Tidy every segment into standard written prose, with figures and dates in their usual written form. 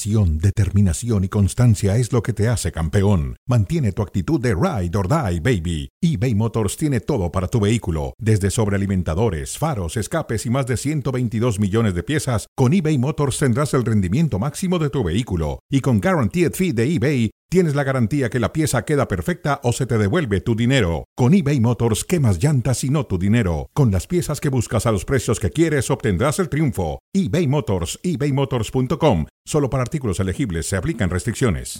Pasión, determinación y constancia es lo que te hace campeón. Mantiene tu actitud de ride or die, baby. eBay Motors tiene todo para tu vehículo, desde sobrealimentadores, faros, escapes y más de 122 millones de piezas. Con eBay Motors tendrás el rendimiento máximo de tu vehículo. Y con Guaranteed Fee de eBay, tienes la garantía que la pieza queda perfecta o se te devuelve tu dinero. Con eBay Motors, quemas llantas y no tu dinero. Con las piezas que buscas a los precios que quieres, obtendrás el triunfo. eBay Motors, ebaymotors.com. Solo para artículos elegibles se aplican restricciones.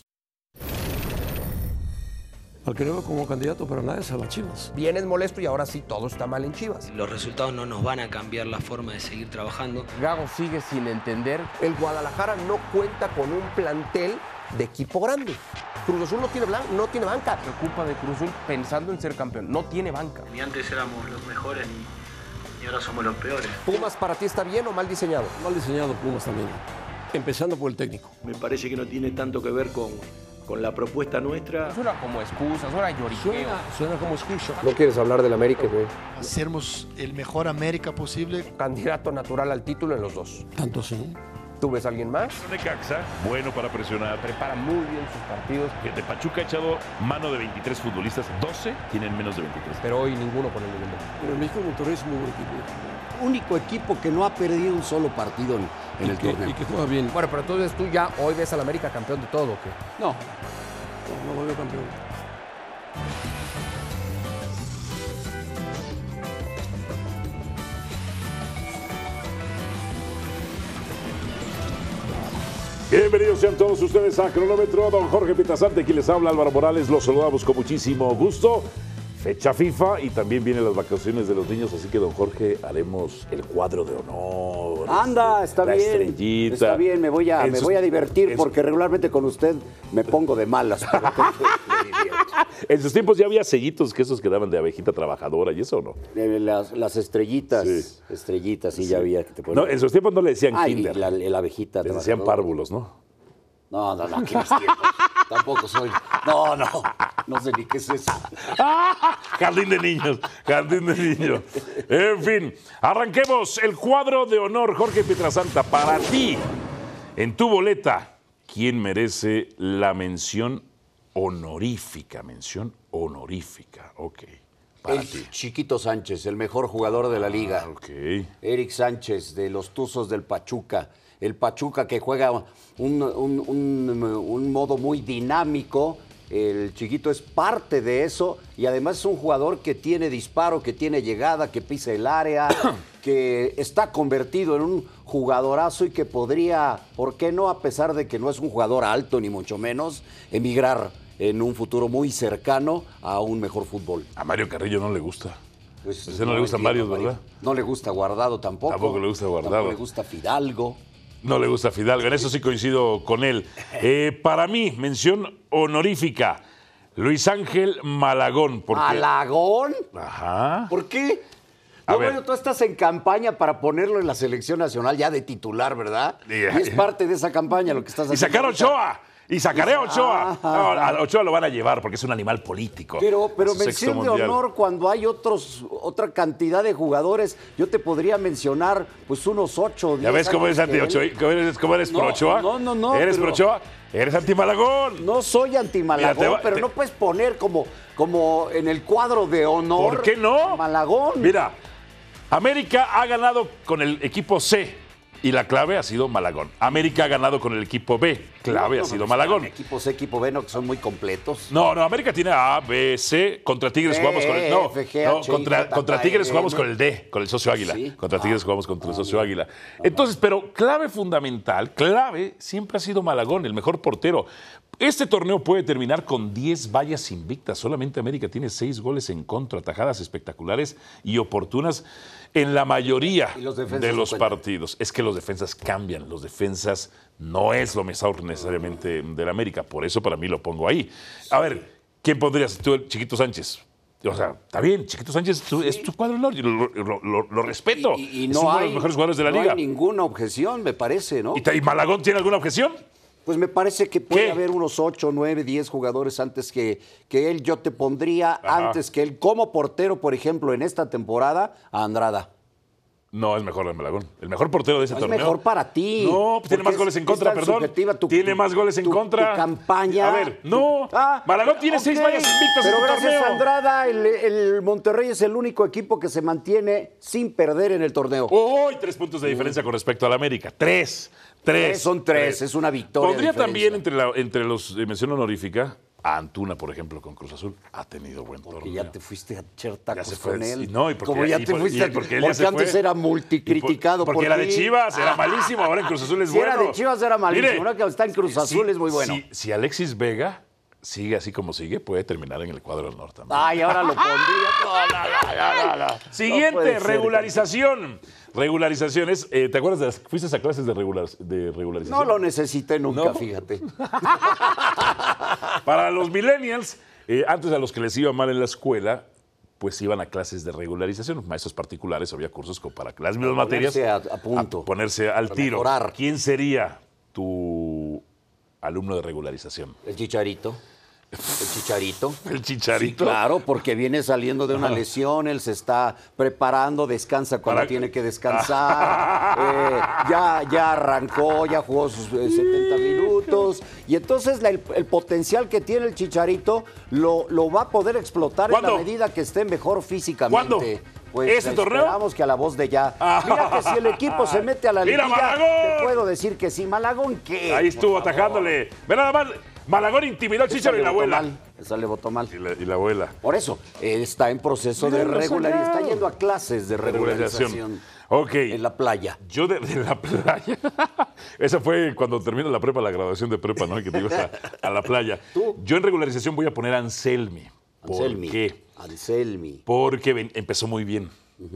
Al que no veo como candidato para nada es a las Chivas. Vienes molesto y ahora sí todo está mal en Chivas. Los resultados no nos van a cambiar la forma de seguir trabajando. Gago sigue sin entender. El Guadalajara no cuenta con un plantel de equipo grande. Cruz Azul no tiene banca. Preocupa de Cruz Azul pensando en ser campeón. No tiene banca. Y antes éramos los mejores y ahora somos los peores. ¿Pumas para ti está bien o mal diseñado? Mal diseñado Pumas también. Empezando por el técnico. Me parece que no tiene tanto que ver con la propuesta nuestra. Suena como excusa, suena lloriqueo. Suena como excusa. ¿No quieres hablar del América, güey? Hacernos el mejor América posible. Candidato natural al título en los dos. Tanto sí. ¿Tú ves a alguien más? Necaxa, bueno para presionar. Prepara muy bien sus partidos. De Pachuca ha echado mano de 23 futbolistas, 12 tienen menos de 23. Pero hoy ninguno con el nivel de... Pero el México Monterrey es muy buen equipo. Único equipo que no ha perdido un solo partido en el torneo. Y que juega bien. Bueno, pero entonces tú ya hoy ves al América campeón de todo, ¿o qué? No lo veo campeón. Bienvenidos sean todos ustedes a Cronómetro. Don Jorge Pietrasanta, quien les habla, Álvaro Morales. Los saludamos con muchísimo gusto. Fecha FIFA y también vienen las vacaciones de los niños, así que don Jorge, haremos el cuadro de honor. Anda, está bien. Estrellita. Está bien, me voy a divertir porque regularmente con usted me pongo de malas. En sus tiempos ya había sellitos que esos que daban de abejita trabajadora y eso, ¿no? Las estrellitas. Sí. Estrellitas, sí, ya había que te ponían. No, en sus tiempos no le decían kinder. La abejita. Les decían párvulos, ¿no? No, aquí mis tiempos. Tampoco soy. No sé ni qué es eso. Jardín de niños. En fin, arranquemos el cuadro de honor, Jorge Pietrasanta. Para ti, en tu boleta, ¿quién merece la mención honorífica? Ok. Chiquito Sánchez, el mejor jugador de la liga. Ok. Eric Sánchez, de los Tuzos del Pachuca. El Pachuca que juega un modo muy dinámico. El Chiquito es parte de eso y además es un jugador que tiene disparo, que tiene llegada, que pisa el área, que está convertido en un jugadorazo y que podría, ¿por qué no? A pesar de que no es un jugador alto ni mucho menos, emigrar en un futuro muy cercano a un mejor fútbol. A Mario Carrillo no le gusta. Pues, Ese no le gusta Mario, ¿verdad? No le gusta Guardado tampoco. Tampoco le gusta Guardado. Tampoco le gusta Fidalgo. No le gusta Fidalgo, en eso sí coincido con él. Para mí, mención honorífica, Luis Ángel Malagón. ¿Malagón? Ajá. ¿Por qué? Bueno, tú estás en campaña para ponerlo en la selección nacional ya de titular, ¿verdad? Y es parte de esa campaña lo que estás haciendo. Y sacar a Ochoa. Y sacaré a Ochoa. No, a Ochoa lo van a llevar porque es un animal político. Pero mención de honor cuando hay otra cantidad de jugadores. Yo te podría mencionar pues unos 8 o 10. ¿Ya ves cómo eres anti-Ochoa? ¿Cómo eres pro Ochoa? No. ¿Eres pro Ochoa? ¿Eres anti-Malagón? No soy anti-Malagón, pero no puedes poner como en el cuadro de honor. ¿Por qué no? Malagón. Mira, América ha ganado con el equipo C. Y la clave ha sido Malagón. América ha ganado con el equipo B. Clave ha sido Malagón. Equipo C, equipo B, no, que son muy completos. No, América tiene A, B, C. Contra Tigres jugamos con el... contra Tigres jugamos con el D, con el socio Águila. ¿Sí? Contra Tigres jugamos contra el socio Águila. Entonces, pero clave fundamental, siempre ha sido Malagón, el mejor portero. Este torneo puede terminar con 10 vallas invictas. Solamente América tiene 6 goles en contra, atajadas espectaculares y oportunas en la mayoría de los partidos. Es que los defensas cambian. Los defensas no es lo mejor necesariamente del América. Por eso para mí lo pongo ahí. A ver, ¿quién pondrías tú, Chiquito Sánchez? O sea, está bien, Chiquito Sánchez es tu cuadro de honor, lo respeto. Y es uno de los mejores jugadores de la liga. No hay ninguna objeción, me parece, ¿no? ¿Y Malagón tiene alguna objeción? Pues me parece que puede haber unos 8, 9, 10 jugadores antes que él. Yo te pondría antes que él como portero, por ejemplo, en esta temporada, a Andrada. No, es mejor el Malagón. El mejor portero de ese torneo. Es mejor para ti. No, pues tiene más goles en contra, perdón. Tiene más goles en contra. Tu campaña. A ver, no. Malagón tiene 6 vallas invictas en Pero el gracias torneo. a Andrada, el Monterrey es el único equipo que se mantiene sin perder en el torneo. Uy, 3 puntos de diferencia con respecto al América. 3. Son 3, es una victoria. Pondría también entre los de mención honorífica a Antuna, por ejemplo, con Cruz Azul. Ha tenido buen torneo. Porque ya te fuiste a echar tacos se fue, con él. sí, no, y porque, como ya te fuiste, porque antes era multicriticado. Porque era de Chivas, era malísimo, ahora en Cruz Azul es bueno. Si era de Chivas era malísimo, Mire, ahora que está en Cruz Azul es muy bueno. Si Alexis Vega sigue así como sigue, puede terminar en el cuadro del norte. Ay, ahora lo pondría. No. Siguiente, regularización. Regularizaciones. ¿Te acuerdas fuiste a clases de regularización? No lo necesité nunca, fíjate. Para los millennials, antes a los que les iba mal en la escuela, pues iban a clases de regularización, maestros particulares, había cursos como para las mismas materias. A punto. Ponerse al tiro. Mejorar. ¿Quién sería tu alumno de regularización? El Chicharito. El Chicharito. El Chicharito. Sí, claro, porque viene saliendo de una lesión, él se está preparando, descansa cuando tiene que descansar, ya arrancó, ya jugó sus 70 minutos, y entonces el potencial que tiene el Chicharito lo va a poder explotar en la medida que esté mejor físicamente. ¿Cuándo? Pues ¿Ese torneo? Esperamos que a la voz de ya. Mira que si el equipo se mete a la liguilla, te puedo decir que sí. ¿Malagón qué? Ahí estuvo atajándole. Ve nada más. Malagón intimidó al Chicharo y la abuela. Esa le votó mal. Y la abuela. Por eso, está en proceso de regularización. Está yendo a clases de regularización. Ok. En la playa. Yo de la playa. Esa fue cuando termina la prepa, la graduación de prepa, ¿no? Que te ibas a la playa. ¿Tú? Yo en regularización voy a poner a Anselmi. ¿Por qué? Anselmi. Porque empezó muy bien.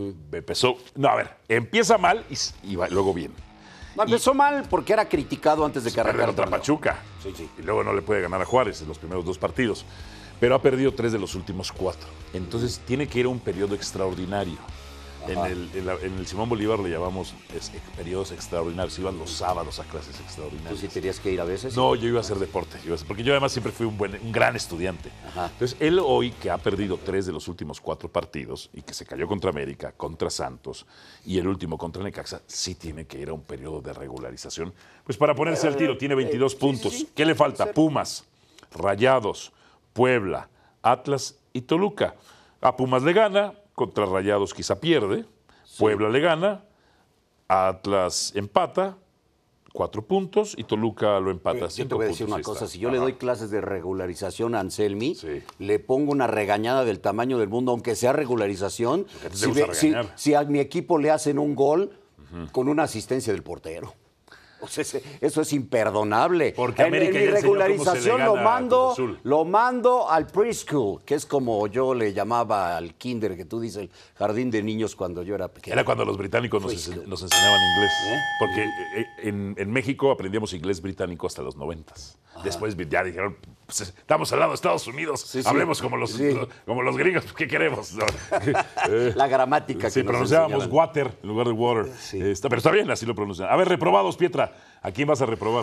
Empieza mal y va luego bien. No, empezó mal porque era criticado antes de que arrancara contra Pachuca. Sí. Y luego no le puede ganar a Juárez en los primeros 2 partidos. Pero ha perdido 3 de los últimos 4. Entonces tiene que ir a un periodo extraordinario. En el Simón Bolívar le llamamos periodos extraordinarios. Iban los sábados a clases extraordinarias. ¿Tú sí tenías que ir a veces? No, yo iba a hacer deporte. Porque yo además siempre fui un gran estudiante. Ajá. Entonces, él hoy, que ha perdido 3 de los últimos 4 partidos y que se cayó contra América, contra Santos y el último contra Necaxa, sí tiene que ir a un periodo de regularización. Pues para ponerse al tiro, tiene 22 puntos. Sí. ¿Qué le falta? Pumas, Rayados, Puebla, Atlas y Toluca. A Pumas le gana. Contra Rayados quizá pierde, Puebla le gana, Atlas empata, 4 puntos, y Toluca lo empata. Yo te voy a decir una cosa, si yo le doy clases de regularización a Anselmi, le pongo una regañada del tamaño del mundo, aunque sea regularización, si a mi equipo le hacen un gol con una asistencia del portero. O sea, eso es imperdonable. Porque América en mi regularización lo mando al preschool, que es como yo le llamaba al kinder, que tú dices, el jardín de niños cuando yo era pequeño. Era cuando los británicos nos enseñaban inglés. Porque en México aprendíamos inglés británico hasta los 90s. Después ya dijeron, pues, estamos al lado de Estados Unidos, hablemos como los gringos, ¿qué queremos? No. La gramática. Sí, pronunciábamos water en lugar de water. Sí. Pero está bien, así lo pronuncian. A ver, reprobados, Pietra, ¿a quién vas a reprobar?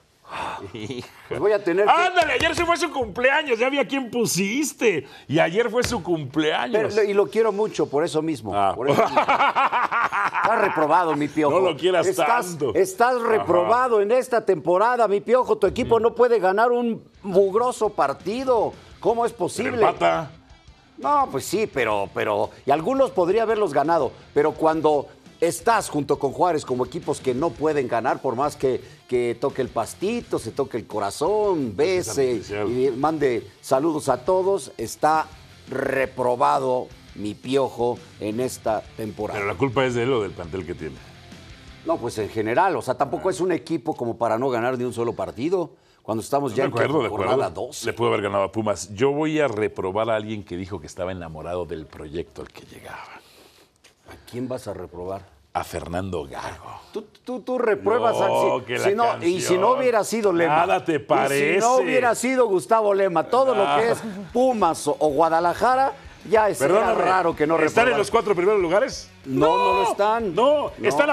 Pues voy a tener ¡Ándale! Ayer se fue su cumpleaños, ya vi a quién pusiste. Y ayer fue su cumpleaños. Y lo quiero mucho, por eso mismo. Estás reprobado, mi Piojo. No lo quieras tanto. Estás reprobado en esta temporada, mi Piojo. Tu equipo no puede ganar un mugroso partido. ¿Cómo es posible? Pero empata. No, pues sí, pero y algunos podría haberlos ganado. Pero cuando estás junto con Juárez como equipos que no pueden ganar, por más que toque el pastito, se toque el corazón, bese y mande saludos a todos, está reprobado mi Piojo en esta temporada. Pero la culpa es de él o del plantel que tiene. No, pues en general, o sea, tampoco es un equipo como para no ganar ni un solo partido. Cuando estamos ya en jornada 12. Le pudo haber ganado a Pumas. Yo voy a reprobar a alguien que dijo que estaba enamorado del proyecto al que llegaba. ¿A quién vas a reprobar? A Fernando Gago. Tú repruebas y si no hubiera sido Lema. Nada te parece. Y si no hubiera sido Gustavo Lema, todo lo que es Pumas o Guadalajara, ya es raro que no reprobar. ¿Están en los 4 primeros lugares? No lo están. No. Están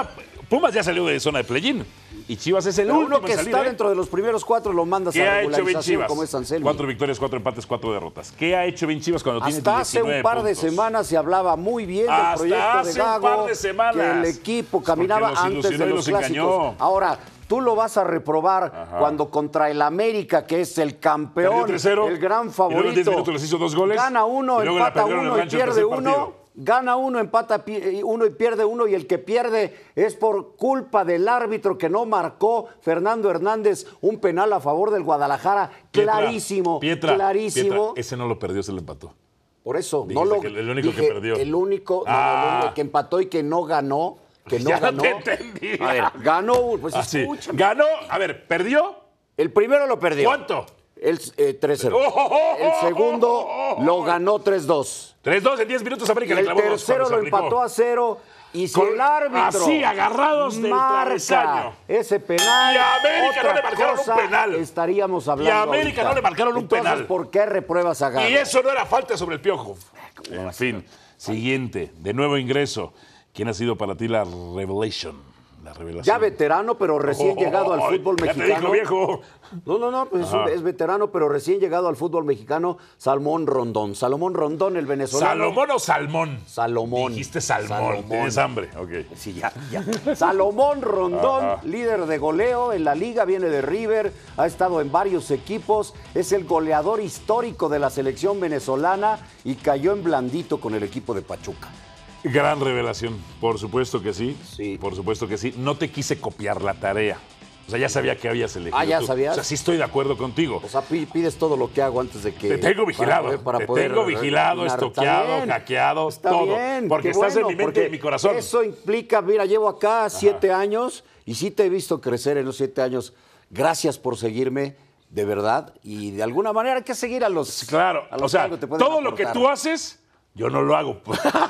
Pumas ya salió de zona de play-in. Y Chivas es el último uno que en salir, está dentro de los primeros 4 lo mandas ¿Qué a ha hecho bien regularización, Chivas? como es Anselmi. 4 victorias, 4 empates, 4 derrotas. ¿Qué ha hecho bien Chivas cuando tiene 19 Hasta hace un par de puntos? semanas se hablaba muy bien del Hasta proyecto hace de un Gago, par de semanas. que el equipo caminaba Porque los antes de ilusionó y los los clásicos. engañó. Ahora, tú lo vas a reprobar cuando contra el América, que es el campeón, Perdió 3-0, el gran y luego en 10 favorito, minutos les hizo 2 goles. gana uno, y luego la empata perdieron en el uno y rancho el pierde tercer uno. partido. Gana uno, empata uno y pierde uno, y el que pierde es por culpa del árbitro que no marcó, Fernando Hernández, un penal a favor del Guadalajara, clarísimo, clarísimo. Pietra, ese no lo perdió, se lo empató. Por eso, Dijiste no lo que el único que perdió. El único que empató y que no ganó, Ya no te entendí. A ver, ganó, pues Así. escúchame. Ganó, a ver, ¿perdió? El primero lo perdió. ¿Cuánto? El 3-0. El segundo lo ganó 3-2. 3-2 en 10 minutos América le El clavó 2 tercero lo empató a 0. Y si el árbitro así, agarrados del travesaño. marca ese penal, Y a América otra no le marcaron un cosa penal. Estaríamos hablando. Y a América ahorita. no le marcaron un Entonces, penal. ¿por qué repruebas a Gago? Y eso no era falta sobre el Piojo. En fin, siguiente, de nuevo ingreso. ¿Quién ha sido para ti la revelation? La revelación. Ya veterano, pero recién llegado al fútbol ya mexicano. te dijo, viejo. No, pues es veterano, pero recién llegado al fútbol mexicano, Salomón Rondón. Salomón Rondón, el venezolano. ¿Salomón o Salmón? Salomón. Dijiste Salmón. Tienes hambre. Ok. Sí, ya. Salomón Rondón, líder de goleo en la liga, viene de River, ha estado en varios equipos, es el goleador histórico de la selección venezolana y cayó en blandito con el equipo de Pachuca. Gran revelación, por supuesto que sí. Sí. Por supuesto que sí. No te quise copiar la tarea. O sea, ya sabía que habías elegido. Ah, ¿ya tú. sabías? O sea, sí estoy de acuerdo contigo. O sea, pides todo lo que hago antes de que... Te tengo vigilado. Para poder te tengo vigilado, opinar. estoqueado, Está bien. hackeado, Está todo. bien, Porque qué estás bueno, en mi mente y porque en mi corazón. Eso implica, mira, llevo acá 7 años y sí te he visto crecer en los 7 años. Gracias por seguirme, de verdad. Y de alguna manera hay que seguir a los... Claro, a los o sea, que algo te pueden todo lo que aportar. tú haces, yo no lo hago.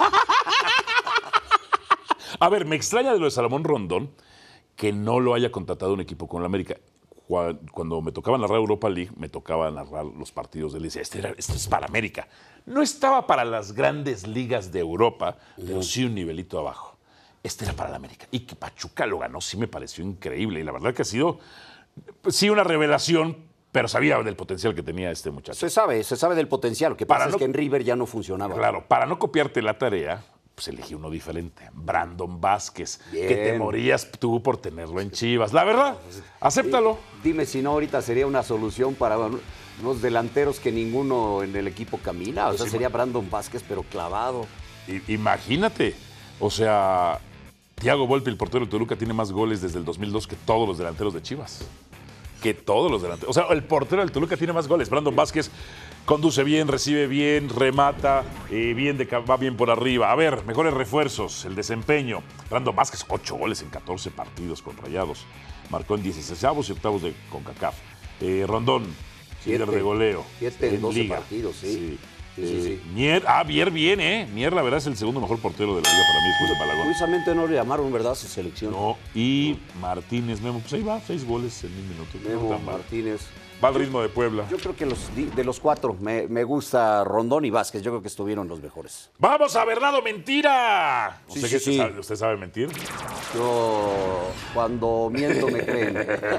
A ver, me extraña de lo de Salomón Rondón que no lo haya contratado un equipo con la América. Cuando me tocaba narrar Europa League, me tocaba narrar los partidos de él. Decía, esto es para América. No estaba para las grandes ligas de Europa, pero sí un nivelito abajo. Este era para la América. Y que Pachuca lo ganó, sí me pareció increíble. Y la verdad que ha sido, pues, sí, una revelación, pero sabía del potencial que tenía este muchacho. Se sabe del potencial. Lo que pasa es que en River ya no funcionaba. Claro, para no copiarte la tarea, pues elegí uno diferente. Brandon Vázquez, Bien. que te morías tú por tenerlo en Chivas. La verdad, acéptalo. Dime si no, ahorita sería una solución para unos delanteros que ninguno en el equipo camina. O sea, sería Brandon Vázquez, pero clavado. Imagínate, o sea, Thiago Volpi, el portero de Toluca, tiene más goles desde el 2002 que todos los delanteros de Chivas. Que todos los delanteros. O sea, el portero del Toluca tiene más goles. Brandon Vázquez conduce bien, recibe bien, remata, va bien por arriba. A ver, mejores refuerzos, el desempeño. Brandon Vázquez, 8 goles en 14 partidos con Rayados. Marcó en 16avos y octavos de CONCACAF. Rondón, líder de goleo. 7 en 12 liga. partidos, sí. Mier, bien, ¿eh? Mier, la verdad, es el segundo mejor portero de la liga para mí después de Malagón. Curiosamente no le llamaron, ¿verdad?, su selección. No, y Martínez, Memo, pues ahí va, 6 goles en 1 minuto. Memo, No tan mal. Martínez. Va al ritmo de Puebla. Yo creo que de los 4 me gusta Rondón y Vázquez. Yo creo que estuvieron los mejores. ¡Vamos a Verdad o Mentira! Sí, ¿Usted, sí. ¿Usted sabe mentir? Yo, cuando miento, me creen.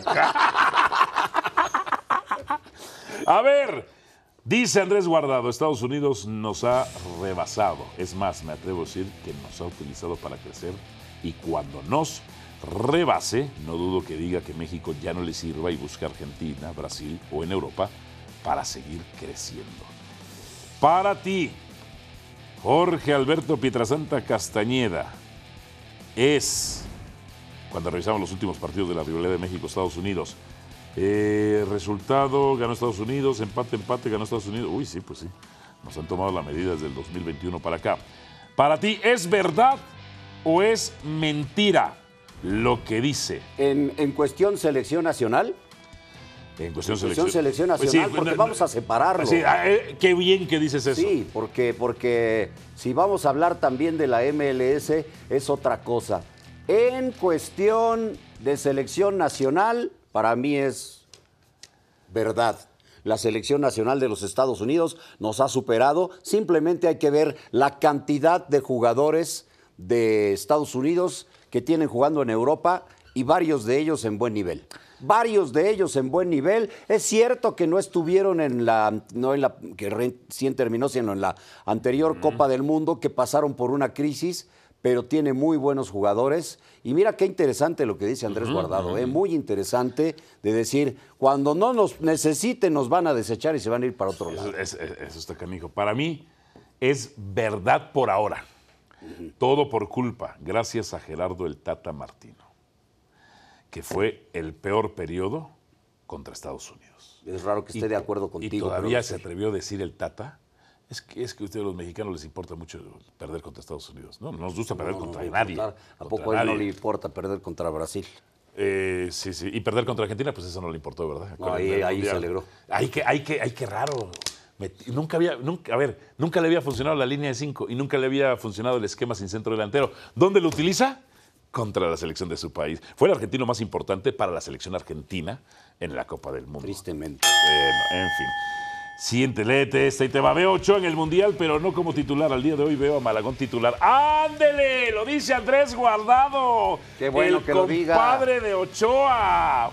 A ver, dice Andrés Guardado, Estados Unidos nos ha rebasado. Es más, me atrevo a decir que nos ha utilizado para crecer y cuando nos rebase, no dudo que diga que México ya no le sirva y busque Argentina, Brasil o en Europa para seguir creciendo. Para ti, Jorge Alberto Pietrasanta Castañeda, es, cuando revisamos los últimos partidos de la rivalidad de México-Estados Unidos, resultado, ganó Estados Unidos, empate, ganó Estados Unidos. Uy, sí, pues sí, nos han tomado la medida desde el 2021 para acá. Para ti, ¿es verdad o es mentira lo que dice? En cuestión selección nacional. En cuestión selección nacional, pues sí, porque vamos a separarlo. Sí, qué bien que dices eso. Sí, porque si vamos a hablar también de la MLS, es otra cosa. En cuestión de selección nacional, para mí es verdad. La selección nacional de los Estados Unidos nos ha superado. Simplemente hay que ver la cantidad de jugadores de Estados Unidos que tienen jugando en Europa y varios de ellos en buen nivel. Varios de ellos en buen nivel. Es cierto que no estuvieron no en la que recién terminó, sino en la anterior Copa del Mundo, que pasaron por una crisis, pero tiene muy buenos jugadores. Y mira qué interesante lo que dice Andrés Guardado, muy interesante de decir, cuando no nos necesiten nos van a desechar y se van a ir para otro lado. Eso está canijo. Para mí es verdad por ahora. Todo por culpa, gracias a Gerardo el Tata Martino, que fue el peor periodo contra Estados Unidos. Es raro que esté de acuerdo contigo. Y todavía se atrevió a decir el Tata, es que a ustedes los mexicanos les importa mucho perder contra Estados Unidos. No nos gusta perder contra nadie. ¿A poco a él no le importa perder contra Brasil? Sí. Y perder contra Argentina, pues eso no le importó, ¿verdad? No, ahí se alegró. Ay, qué raro. Nunca le había funcionado la línea de 5 y nunca le había funcionado el esquema sin centro delantero. ¿Dónde lo utiliza? Contra la selección de su país. Fue el argentino más importante para la selección argentina en la Copa del Mundo. Tristemente. En fin. Siguiente, léete esta y te va. Veo Ochoa en el Mundial, pero no como titular. Al día de hoy veo a Malagón titular. ¡Ándele! Lo dice Andrés Guardado. Qué bueno que lo diga. El compadre de Ochoa.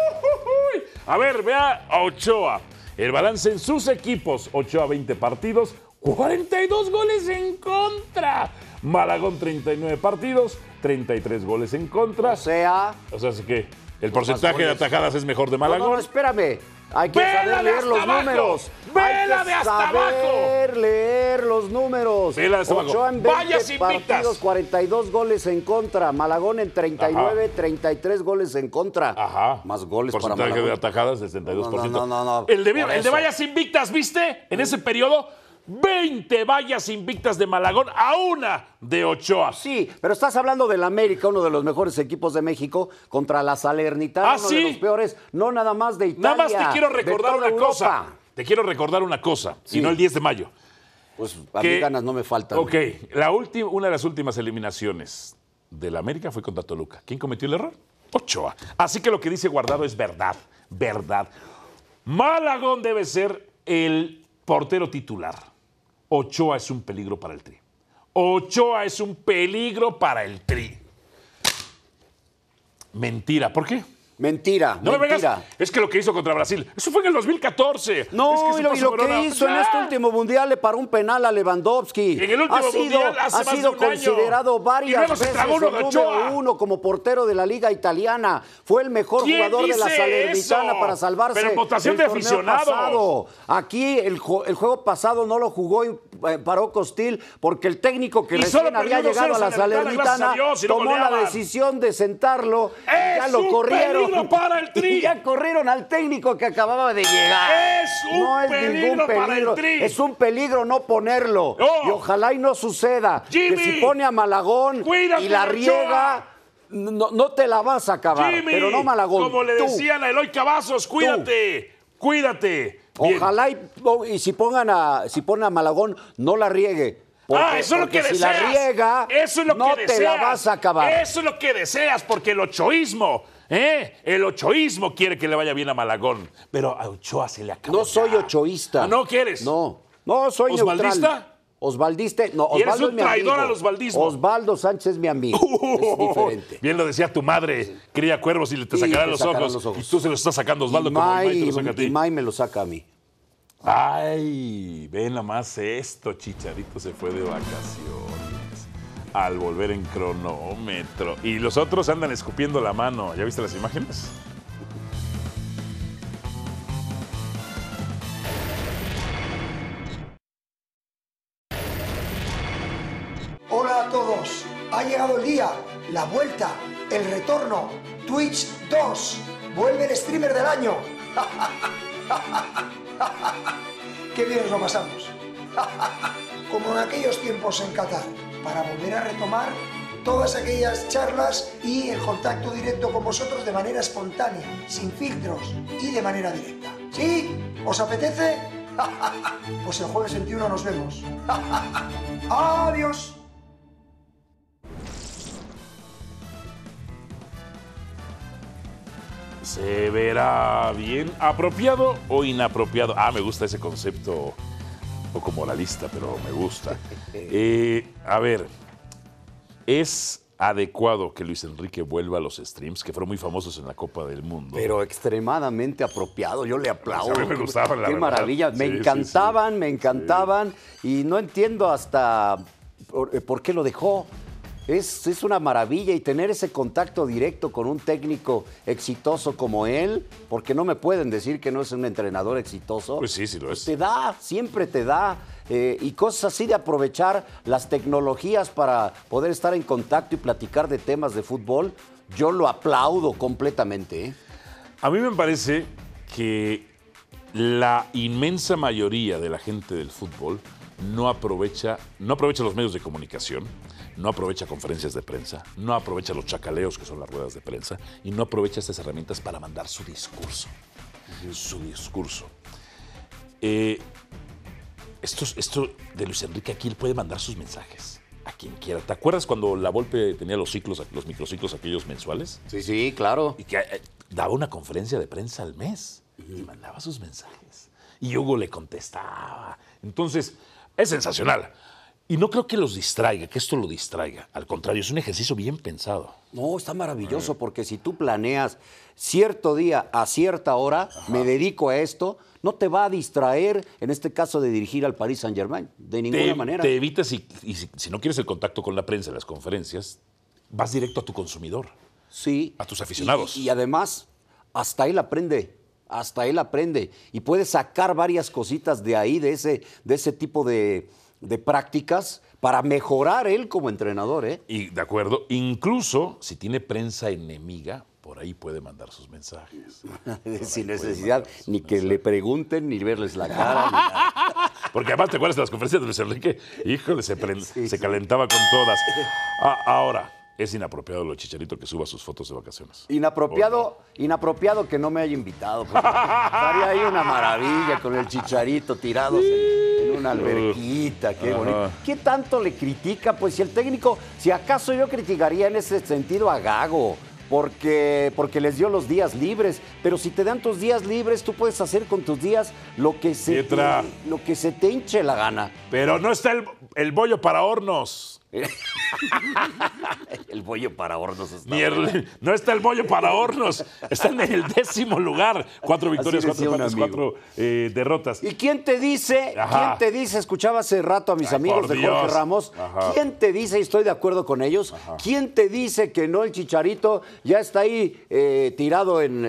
A ver, vea a Ochoa. El balance en sus equipos. Ochoa 20 partidos, 42 goles en contra. Malagón 39 partidos, 33 goles en contra. O sea que el porcentaje de atajadas es mejor de Malagón. No, espérame. Hay que saber leer los números. ¡Vela de hasta abajo! Saber leer los números. Vela de hasta abajo. Ochoa en 20 partidos, 42 goles en contra. Malagón en 39, 33 goles en contra. Ajá. Más goles para Malagón. Porcentaje de atajadas, 62%. No. El de vallas invictas, ¿viste? En ese periodo, 20 vallas invictas de Malagón a una de Ochoa. Sí, pero estás hablando del América, uno de los mejores equipos de México, contra la Salernitana, uno de los peores, no nada más de Italia. Nada más te quiero recordar una cosa. Te quiero recordar una cosa, y no el 10 de mayo. Pues a mí ganas no me faltan. Ok, una de las últimas eliminaciones del América fue contra Toluca. ¿Quién cometió el error? Ochoa. Así que lo que dice Guardado es verdad. Malagón debe ser el portero titular. Ochoa es un peligro para el Tri. Mentira. ¿Por qué? Mentira. No me vengas. Es que lo que hizo contra Brasil, eso fue en el 2014. No, es que y lo que hizo en este último mundial le paró un penal a Lewandowski. En el último mundial ha sido considerado varias veces el número 1 como portero de la Liga Italiana. Fue el mejor jugador de la Salernitana para salvarse. Pero en votación de aficionados. Aquí el juego pasado no lo jugó Paró Costil porque el técnico que recién había llegado a la Salernitana tomó la decisión de sentarlo. Ya lo corrieron. Para el Tri. Y ya corrieron al técnico que acababa de llegar. Es un peligro para el Tri. Es un peligro no ponerlo. Y ojalá y no suceda. Jimmy, que si pone a Malagón y la riega, no te la vas a acabar. Jimmy, pero no Malagón. Como le decían a Eloy Cavazos, cuídate. Bien. Ojalá y si ponen a Malagón, no la riegue. Eso es lo que deseas. Si la riega, no te la vas a acabar. Eso es lo que deseas, porque el ochoísmo quiere que le vaya bien a Malagón. Pero a Ochoa se le acabó. No soy ochoísta. ¿No quieres? No, soy ¿Osvaldista? Neutral. Osvaldista. No, y eres un traidor al osvaldismo. Osvaldo Sánchez es mi amigo. Es diferente. Bien lo decía tu madre. Cría cuervos y te sacarán los ojos. Y tú se los estás sacando a Osvaldo como May te lo saca a ti. Y May me lo saca a mí. Ay, ven nomás esto. Chicharito se fue de vacaciones. Al volver en cronómetro. Y los otros andan escupiendo la mano. ¿Ya viste las imágenes? Hola a todos. Ha llegado el día, la vuelta, el retorno. Twitch 2. Vuelve el streamer del año. Qué bien nos lo pasamos. Como en aquellos tiempos en Qatar, para volver a retomar todas aquellas charlas y el contacto directo con vosotros de manera espontánea, sin filtros y de manera directa. ¿Sí? ¿Os apetece? Pues el jueves 21 nos vemos. Adiós. ¿Se verá bien apropiado o inapropiado? Me gusta ese concepto un poco moralista, pero me gusta. A ver, ¿es adecuado que Luis Enrique vuelva a los streams, que fueron muy famosos en la Copa del Mundo. Pero extremadamente apropiado, yo le aplaudo. A mí me gustaban, la Qué verdad. maravilla, me encantaban, y no entiendo hasta por qué lo dejó. Es una maravilla, y tener ese contacto directo con un técnico exitoso como él, porque no me pueden decir que no es un entrenador exitoso. Pues sí, sí lo es. Te da, siempre te da, y cosas así de aprovechar las tecnologías para poder estar en contacto y platicar de temas de fútbol, yo lo aplaudo completamente, ¿eh? A mí me parece que la inmensa mayoría de la gente del fútbol no aprovecha los medios de comunicación, no aprovecha conferencias de prensa, no aprovecha los chacaleos que son las ruedas de prensa y no aprovecha estas herramientas para mandar su discurso. Su discurso. Esto de Luis Enrique, aquí él puede mandar sus mensajes a quien quiera. ¿Te acuerdas cuando la Volpe tenía los microciclos aquellos mensuales? Sí, claro. Y que daba una conferencia de prensa al mes y mandaba sus mensajes. Y Hugo le contestaba. Entonces, es sensacional. Y no creo que los distraiga, que esto lo distraiga. Al contrario, es un ejercicio bien pensado. No, está maravilloso, porque si tú planeas cierto día a cierta hora, me dedico a esto, no te va a distraer, en este caso, de dirigir al Paris Saint-Germain, de ninguna manera. Te evitas, y si no quieres el contacto con la prensa en las conferencias, vas directo a tu consumidor. Sí. A tus aficionados. Y además, hasta él aprende. Y puede sacar varias cositas de ahí, de ese tipo de prácticas, para mejorar él como entrenador, ¿eh? Y de acuerdo, incluso si tiene prensa enemiga, por ahí puede mandar sus mensajes. Sin necesidad ni que le pregunten, ni verles la cara, ni nada. Porque además, ¿te acuerdas de las conferencias de Luis Enrique? Híjole, se calentaba con todas. Ahora, es inapropiado lo de Chicharito que suba sus fotos de vacaciones. Inapropiado que no me haya invitado. Estaría ahí una maravilla con el Chicharito tirados en una alberquita. Qué bonito. ¿Qué tanto le critica? Pues si el técnico, si acaso yo criticaría en ese sentido a Gago, porque les dio los días libres. Pero si te dan tus días libres, tú puedes hacer con tus días lo que se te hinche la gana. Pero no está el bollo para hornos. El bollo para hornos está no está el bollo para hornos. Está en el 10º lugar. 4 victorias, 4 empates, 4 derrotas. ¿Y quién te dice? Escuchaba hace rato a mis amigos de Jorge Ramos. ¿Quién te dice, y estoy de acuerdo con ellos, quién te dice que no el Chicharito ya está ahí tirado en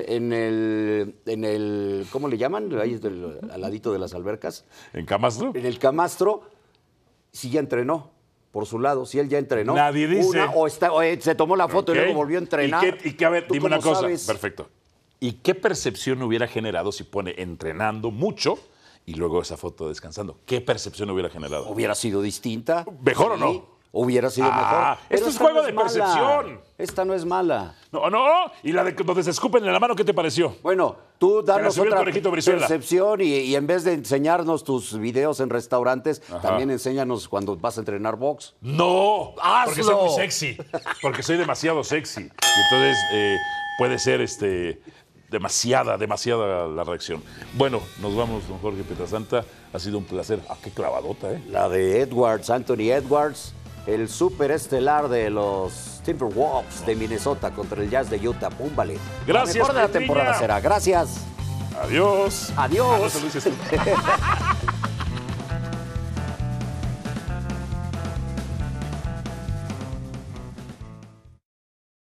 el ¿cómo le llaman? Ahí al ladito de las albercas. ¿En Camastro? En el Camastro, si ya entrenó. Por su lado, si él ya entrenó. Nadie dice. O se tomó la foto y luego volvió a entrenar. Y a ver, dime una cosa. ¿Sabes? Perfecto. ¿Y qué percepción hubiera generado si pone entrenando mucho y luego esa foto descansando? ¿Qué percepción hubiera generado? ¿Hubiera sido distinta? ¿Mejor o no? Hubiera sido mejor. Esto es juego de percepción. Esta no es mala. No. ¿Y la de donde se escupen en la mano, qué te pareció? Bueno, tú danos otra Brizuela. percepción y en vez de enseñarnos tus videos en restaurantes, también enséñanos cuando vas a entrenar box. ¡No! ¡Hazlo! Porque soy muy sexy. Porque soy demasiado sexy. Y entonces puede ser demasiada la reacción. Bueno, nos vamos, don Jorge Pietrasanta. Ha sido un placer. ¡Qué clavadota, eh! La de Anthony Edwards. El superestelar de los Timberwolves de Minnesota contra el Jazz de Utah. ¡Púmbale! Gracias, la mejor de la temporada será. Gracias. Adiós. Adiós. No se lo dices tú.